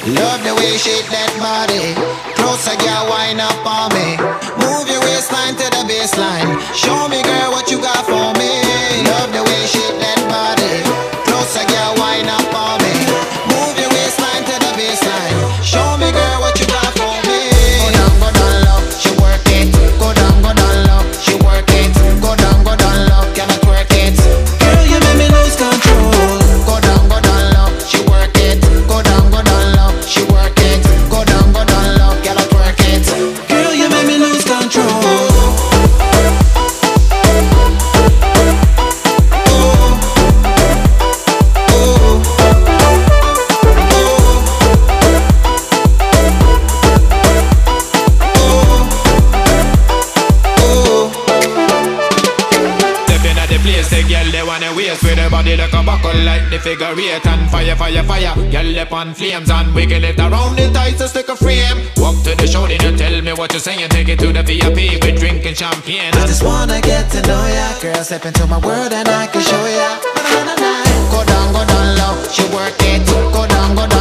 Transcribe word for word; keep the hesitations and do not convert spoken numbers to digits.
Love the way you shake that body. Closer, girl, wind up on me. Move your waistline to the baseline. Show me, girl, what you got for me. Love the way you shake that body. Closer, girl, wind up on me. Move your waistline to the baseline. Show me, girl, what you got for me. Go down, go down low, she work it. Go down, go down low, she work it. Go down, go down low, can I twerk it? Girl, you make me lose control. Go down, go down low, she work it. Go down, go down low, she work it. Go down, go down low, can I twerk it? Girl, you make me lose control. With the body like a buckle like the figure eight. And fire, fire, fire, girl up on flames. And wiggle it around the tights to stick a frame. Walk to the show, then you tell me what you're saying. Take it to the V I P, we're drinking champagne. I just wanna get to know ya. Girl, step into my world and I can show ya. Go down, go down low, she work it. Go down, go down